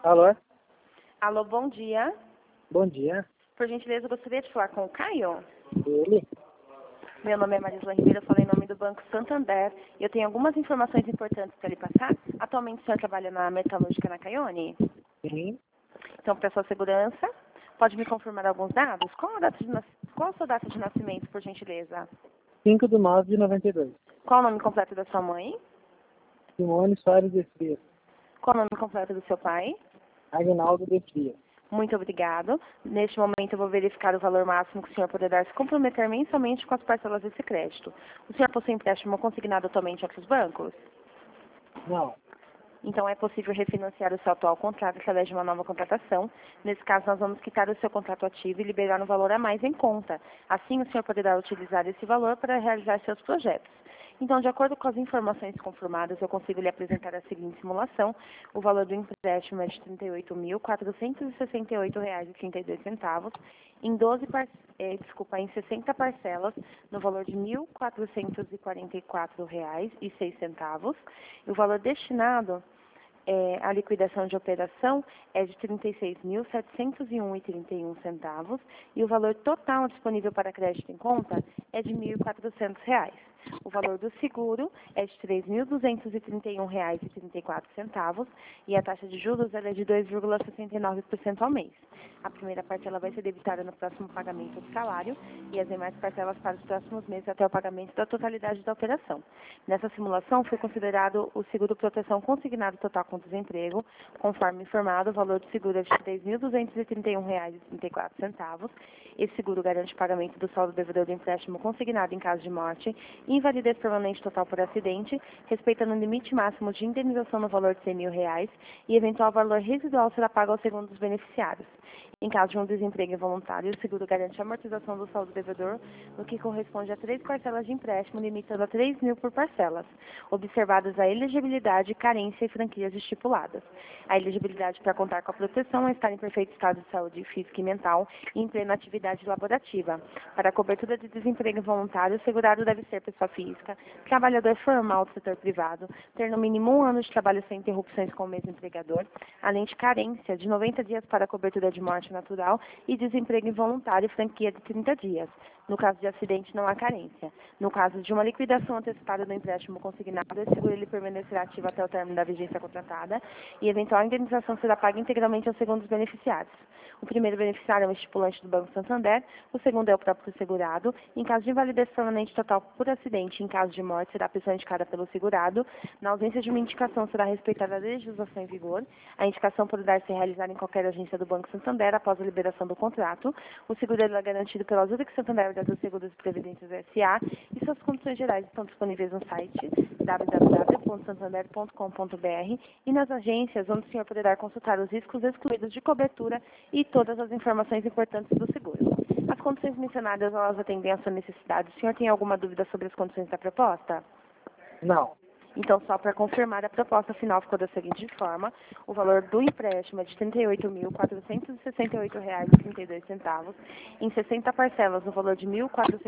Alô? Alô, bom dia. Bom dia. Por gentileza, eu gostaria de falar com o Caio. Ele? Meu nome é Marisla Ribeiro, eu falo em nome do Banco Santander. E eu tenho algumas informações importantes para lhe passar. Atualmente o senhor trabalha na metalúrgica na Caione? Sim. Então, para sua segurança, pode me confirmar alguns dados? Qual a sua data de nascimento, por gentileza? 5/9/92. Qual o nome completo da sua mãe? Simone Soares de Frias. Qual o nome completo do seu pai? Aguinaldo de Frias. Muito obrigado. Neste momento eu vou verificar o valor máximo que o senhor poderá se comprometer mensalmente com as parcelas desse crédito. O senhor possui empréstimo consignado atualmente em outros bancos? Não. Então é possível refinanciar o seu atual contrato através de uma nova contratação. Nesse caso, nós vamos quitar o seu contrato ativo e liberar um valor a mais em conta. Assim, o senhor poderá utilizar esse valor para realizar seus projetos. Então, de acordo com as informações conformadas, eu consigo lhe apresentar a seguinte simulação. O valor do empréstimo é de R$ 38.468,32 em 60 parcelas, no valor de R$ 1.444,06. E o valor destinado a liquidação de operação é de R$ 36.701,31 e o valor total disponível para crédito em conta é de R$ 1.400. O valor do seguro é de R$ 3.231,34 e a taxa de juros ela é de 2,69% ao mês. A primeira parcela vai ser debitada no próximo pagamento do salário e as demais parcelas para os próximos meses até o pagamento da totalidade da operação. Nessa simulação foi considerado o seguro proteção consignado total com desemprego, conforme informado, o valor do seguro é de R$ 3.231,34. Esse seguro garante o pagamento do saldo devedor do empréstimo consignado em caso de morte, invalidez permanente total por acidente, respeitando o limite máximo de indenização no valor de R$ 100.000 e eventual valor residual será pago ao segundo dos beneficiários. Em caso de um desemprego involuntário, o seguro garante a amortização do saldo devedor, no que corresponde a 3 parcelas de empréstimo, limitando a R$ 3.000 por parcelas, observadas a elegibilidade, carência e franquias estipuladas. A elegibilidade para contar com a proteção é estar em perfeito estado de saúde física e mental e em plena atividade laborativa. Para a cobertura de desemprego involuntário, o segurado deve ser pessoa física, trabalhador formal do setor privado, ter no mínimo 1 ano de trabalho sem interrupções com o mesmo empregador, além de carência de 90 dias para a cobertura de morte natural e desemprego involuntário, franquia de 30 dias. No caso de acidente, não há carência. No caso de uma liquidação antecipada do empréstimo consignado, esse seguro ele permanecerá ativo até o término da vigência contratada e eventual indenização será paga integralmente aos segundos beneficiários. O primeiro beneficiário é o estipulante do Banco Santander, o segundo é o próprio segurado. Em caso de invalidez permanente total por acidente, em caso de morte, será a pessoa indicada pelo segurado. Na ausência de uma indicação, será respeitada a legislação em vigor. A indicação poderá ser realizada em qualquer agência do Banco Santander após a liberação do contrato. O seguro é garantido pela Zurich Santander das Seguros e Previdências S.A. e suas condições gerais estão disponíveis no site www.santander.com.br e nas agências, onde o senhor poderá consultar os riscos excluídos de cobertura e todas as informações importantes do seguro. As condições mencionadas, elas atendem à sua necessidade. O senhor tem alguma dúvida sobre as condições da proposta? Não. Então, só para confirmar, a proposta final ficou da seguinte forma. O valor do empréstimo é de R$ 38.468,32 em 60 parcelas, no valor de R$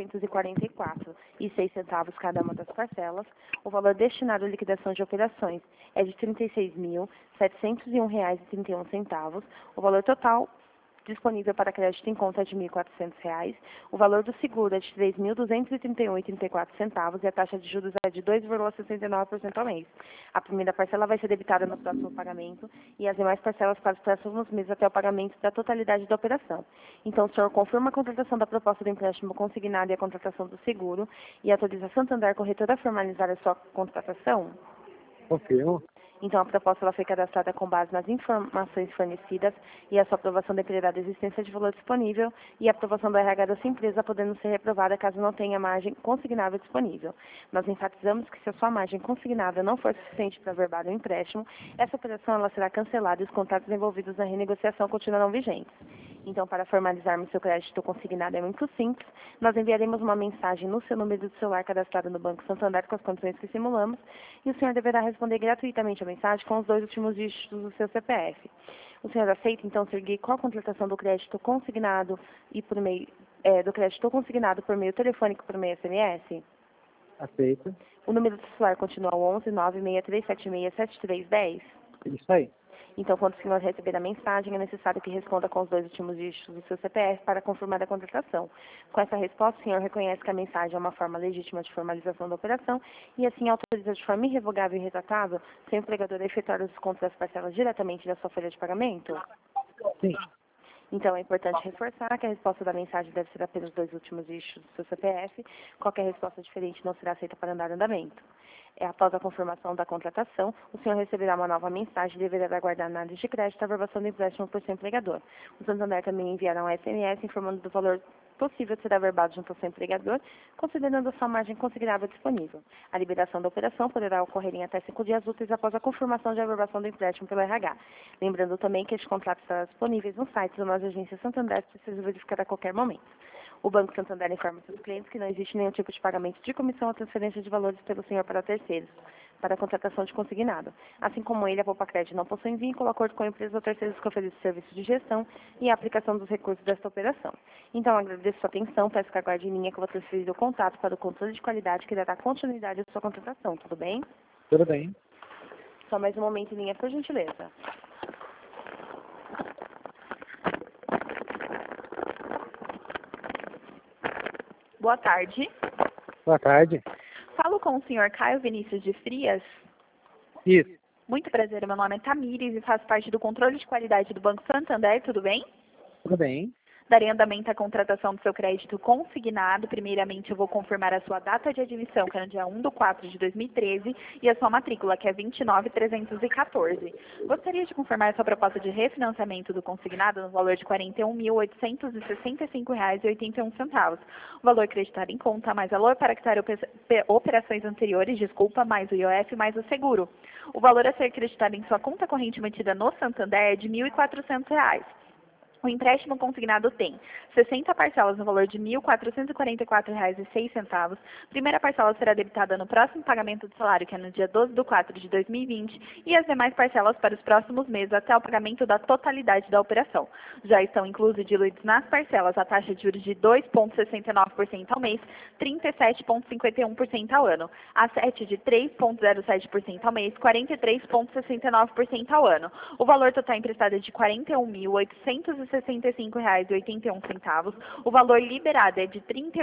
1.444,06 cada uma das parcelas. O valor destinado à liquidação de operações é de R$ 36.701,31. O valor total disponível para crédito em conta é de R$ 1.400. O valor do seguro é de R$ 3.231,34 e a taxa de juros é de 2,69% ao mês. A primeira parcela vai ser debitada no próximo pagamento e as demais parcelas para os próximos meses até o pagamento da totalidade da operação. Então, o senhor confirma a contratação da proposta do empréstimo consignado e a contratação do seguro e autoriza a Santander Corretora a formalizar a sua contratação? Confirmo. Então, a proposta ela foi cadastrada com base nas informações fornecidas e a sua aprovação dependerá da existência de valor disponível e a aprovação do RH da sua empresa podendo ser reprovada caso não tenha margem consignável disponível. Nós enfatizamos que se a sua margem consignável não for suficiente para averbar o empréstimo, essa operação ela será cancelada e os contratos envolvidos na renegociação continuarão vigentes. Então, para formalizarmos seu crédito consignado é muito simples. Nós enviaremos uma mensagem no seu número de celular cadastrado no Banco Santander com as condições que simulamos e o senhor deverá responder gratuitamente a mensagem com os 2 últimos dígitos do seu CPF. O senhor aceita, então, seguir com a contratação do crédito consignado e por meio do crédito consignado por meio telefônico por meio SMS? Aceito. O número do celular continua 11 963767310? Isso aí. Então, quando o senhor receber a mensagem, é necessário que responda com os 2 últimos dígitos do seu CPF para confirmar a contratação. Com essa resposta, o senhor reconhece que a mensagem é uma forma legítima de formalização da operação e, assim, autoriza de forma irrevogável e irretratável seu empregador a efetuar os descontos das parcelas diretamente da sua folha de pagamento? Sim. Então, é importante reforçar que a resposta da mensagem deve ser apenas 2 últimos dígitos do seu CPF. Qualquer resposta diferente não será aceita para andar em andamento. Após a confirmação da contratação, o senhor receberá uma nova mensagem e deverá aguardar a análise de crédito e a averbação do empréstimo por seu empregador. O Santander também enviará um SMS informando do valor possível de ser averbado junto ao seu empregador, considerando a sua margem consignável disponível. A liberação da operação poderá ocorrer em até 5 dias úteis após a confirmação de averbação do empréstimo pelo RH. Lembrando também que este contrato estará disponível no site da nossa agência Santander, se precisa verificar a qualquer momento. O Banco Santander informa seus clientes que não existe nenhum tipo de pagamento de comissão ou transferência de valores pelo senhor para terceiros, para a contratação de consignado. Assim como ele, a Poupa-Crédito não possui vínculo, acordo com a empresa ou terceiros que oferecem serviços de gestão e a aplicação dos recursos desta operação. Então, agradeço sua atenção, peço que aguarde em linha que eu vou transferir o contato para o controle de qualidade que dará continuidade à sua contratação, tudo bem? Tudo bem. Só mais um momento em linha, por gentileza. Boa tarde. Boa tarde. Falo com o senhor Caio Vinícius de Frias. Isso. Muito prazer, meu nome é Tamires e faço parte do controle de qualidade do Banco Santander, tudo bem? Tudo bem. Darei andamento à contratação do seu crédito consignado. Primeiramente, eu vou confirmar a sua data de admissão, que é no dia 1/4/2013, e a sua matrícula, que é 29314. Gostaria de confirmar a sua proposta de refinanciamento do consignado no valor de R$ 41.865,81. O valor acreditado em conta, mais valor para quitar operações anteriores, mais o IOF, mais o seguro. O valor a ser acreditado em sua conta corrente mantida no Santander é de R$ 1.400. O empréstimo consignado tem 60 parcelas no valor de R$ 1.444,06. Primeira parcela será debitada no próximo pagamento do salário, que é no dia 12/4/2020, e as demais parcelas para os próximos meses até o pagamento da totalidade da operação. Já estão inclusos e diluídos nas parcelas a taxa de juros de 2,69% ao mês, 37,51% ao ano, a 7 de 3,07% ao mês, 43,69% ao ano. O valor total emprestado é de R$ 41.865,81. O valor liberado é de R$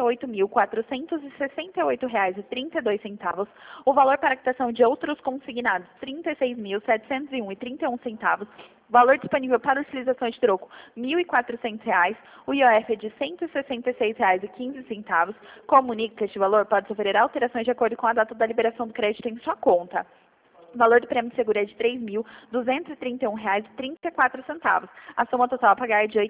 38.468,32. O valor para quitação de outros consignados, R$ 36.701,31. Valor disponível para utilização de troco, R$ 1.400. O IOF é de R$ 166,15. Comunique que este valor pode sofrer alterações de acordo com a data da liberação do crédito em sua conta. O valor do prêmio de seguro é de R$ 3.231,34. A soma total a pagar é de R$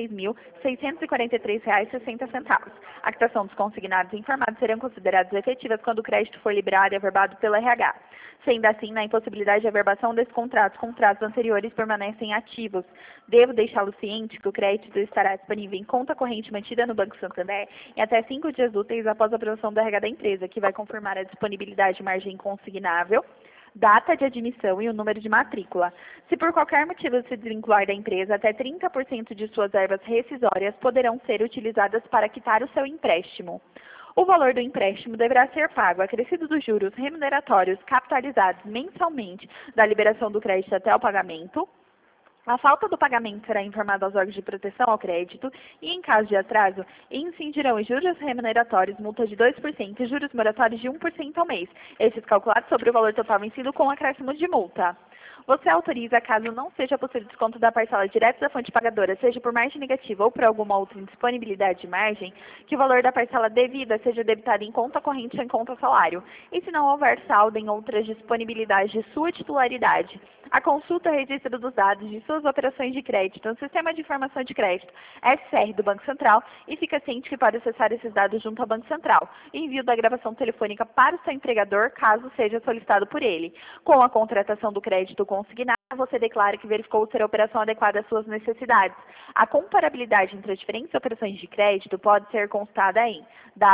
86.643,60. A quitação dos consignados informados serão consideradas efetivas quando o crédito for liberado e averbado pela RH. Sendo assim, na impossibilidade de averbação desses contratos anteriores permanecem ativos. Devo deixá-lo ciente que o crédito estará disponível em conta corrente mantida no Banco Santander em até 5 dias úteis após a aprovação da RH da empresa, que vai confirmar a disponibilidade de margem consignável, data de admissão e o número de matrícula. Se por qualquer motivo se desvincular da empresa, até 30% de suas verbas rescisórias poderão ser utilizadas para quitar o seu empréstimo. O valor do empréstimo deverá ser pago acrescido dos juros remuneratórios capitalizados mensalmente da liberação do crédito até o pagamento. A falta do pagamento será informada aos órgãos de proteção ao crédito e, em caso de atraso, incidirão os juros remuneratórios, multa de 2% e juros moratórios de 1% ao mês, esses calculados sobre o valor total vencido com acréscimo de multa. Você autoriza, caso não seja possível desconto da parcela direto da fonte pagadora, seja por margem negativa ou por alguma outra indisponibilidade de margem, que o valor da parcela devida seja debitado em conta corrente ou em conta salário, e se não houver saldo em outras disponibilidades de sua titularidade. A consulta e registro dos dados de suas operações de crédito no Sistema de Informação de Crédito, SCR do Banco Central, e fica ciente que pode acessar esses dados junto ao Banco Central. Envio da gravação telefônica para o seu empregador, caso seja solicitado por ele. Com a contratação do crédito consignado, você declara que verificou ser a operação adequada às suas necessidades. A comparabilidade entre as diferentes operações de crédito pode ser consultada em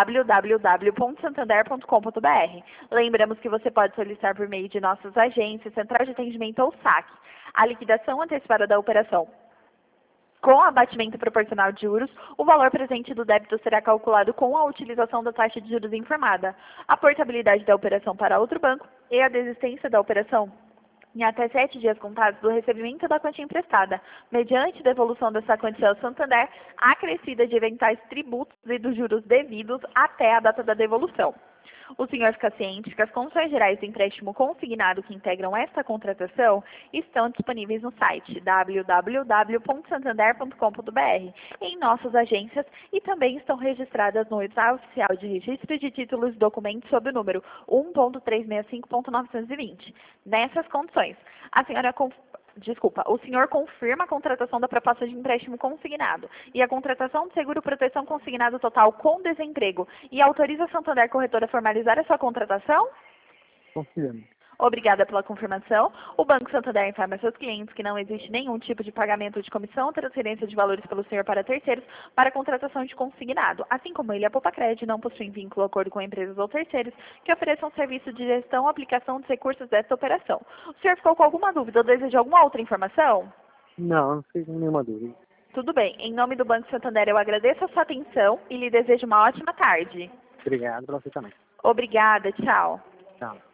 www.santander.com.br. Lembramos que você pode solicitar por meio de nossas agências, central de atendimento ou SAC, a liquidação antecipada da operação. Com abatimento proporcional de juros, o valor presente do débito será calculado com a utilização da taxa de juros informada. A portabilidade da operação para outro banco e a desistência da operação em até 7 dias contados do recebimento da quantia emprestada, mediante devolução dessa quantia ao Santander, acrescida de eventuais tributos e dos juros devidos até a data da devolução. O senhor fica ciente que as condições gerais do empréstimo consignado que integram esta contratação estão disponíveis no site www.santander.com.br, em nossas agências e também estão registradas no edital oficial de registro de títulos e documentos sob o número 1.365.920. Nessas condições, o senhor confirma a contratação da proposta de empréstimo consignado e a contratação de seguro-proteção consignado total com desemprego e autoriza a Santander Corretora a formalizar a sua contratação? Confirmo. Obrigada pela confirmação. O Banco Santander informa seus clientes que não existe nenhum tipo de pagamento de comissão ou transferência de valores pelo senhor para terceiros para a contratação de consignado, assim como ele e a Popacred não possuem vínculo ou acordo com empresas ou terceiros que ofereçam serviço de gestão ou aplicação dos recursos desta operação. O senhor ficou com alguma dúvida ou deseja alguma outra informação? Não fico com nenhuma dúvida. Tudo bem. Em nome do Banco Santander, eu agradeço a sua atenção e lhe desejo uma ótima tarde. Obrigado para você também. Obrigada. Tchau. Tchau.